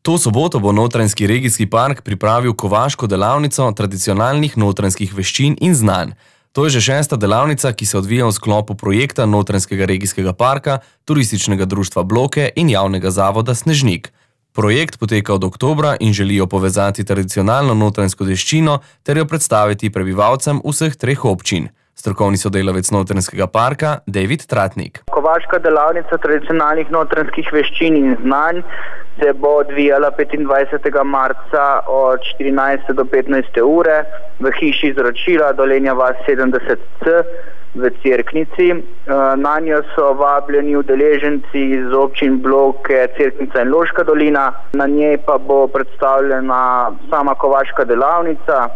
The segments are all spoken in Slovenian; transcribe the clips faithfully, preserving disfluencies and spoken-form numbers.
To soboto bo Notranjski regijski park pripravil kovaško delavnico tradicionalnih notranjskih veščin in znanj. To je že šesta delavnica, ki se odvija v sklopu projekta Notranjskega regijskega parka, turističnega društva Bloke in javnega zavoda Snežnik. Projekt poteka od oktobra in želijo povezati tradicionalno notranjsko veščino ter jo predstaviti prebivalcem vseh treh občin. Strokovni sodelavec Notranjskega parka David Tratnik. Kovaška delavnica tradicionalnih notranjskih veščin in znanj se bo odvijala petindvajsetega marca od štirinajste do petnajste ure v hiši Izročila Dolenja vas sedemdeset C v Cerknici. Na njo so vabljeni udeleženci iz občin Bloke, Cerknica in Loška dolina. Na njej pa bo predstavljena sama kovaška delavnica.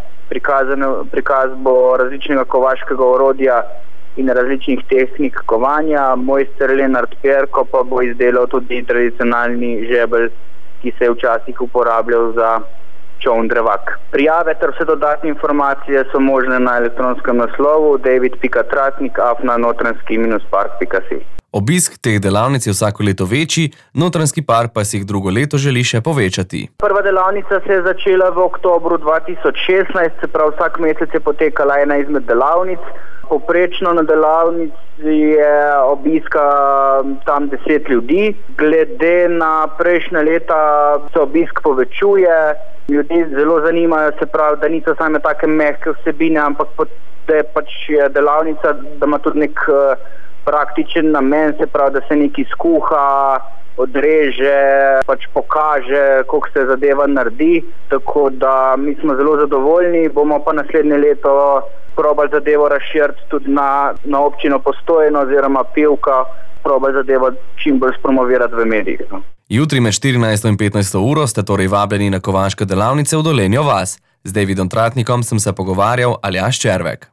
Prikaz bo različnega kovaškega orodja in različnih tehnik kovanja. Mojster Lenart Perko pa bo izdelal tudi tradicionalni žebelj, ki se je včasih uporabljal za čoln drevak. Prijave ter vse dodatne informacije so možne na elektronskem naslovu david pika tratnik afna notranjski park pika si. Obisk teh delavnic je vsako leto večji, Notranjski park pa si jih drugo leto želi še povečati. Prva delavnica se je začela v oktobru dva tisoč šestnajst, se pravi vsak mesec je potekala ena izmed delavnic. Poprečno na delavnici je obiska tam deset ljudi. Glede na prejšnje leta se obisk povečuje. Ljudi zelo zanimajo, se pravi, da niso same take mehke vsebine, ampak da je pač delavnica, da ima tudi nek praktičen namen, se pravi, da se nekaj skuha, odreže, pač pokaže, kako se zadeva naredi. Tako da mi smo zelo zadovoljni, bomo pa naslednje leto probali zadevo razširiti tudi na, na občino Postojno oziroma Pivka, probali zadevo čim bolj spromovirati v medijih. Jutri med štirinajsto in petnajsto uro ste torej vabljeni na kovaške delavnice v Dolenjo vas. Z Davidom Tratnikom sem se pogovarjal Aljaž Červek.